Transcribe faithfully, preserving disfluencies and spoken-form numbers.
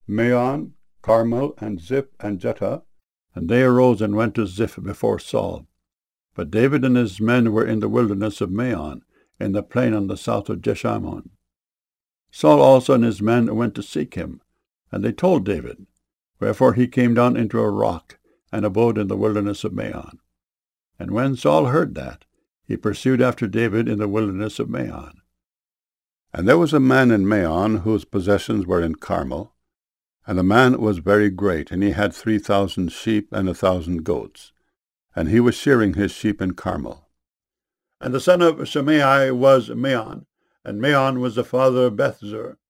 Maon, Carmel, and Ziph, and Juttah. And they arose and went to Ziph before Saul. But David and his men were in the wilderness of Maon, in the plain on the south of Jeshimon. Saul also and his men went to seek him, and they told David. Wherefore he came down into a rock, and abode in the wilderness of Maon. And when Saul heard that, he pursued after David in the wilderness of Maon. And there was a man in Maon whose possessions were in Carmel, and the man was very great, and he had three thousand sheep and a thousand goats, and he was shearing his sheep in Carmel. And the son of Shimei was Maon, and Maon was the father of Bethzur,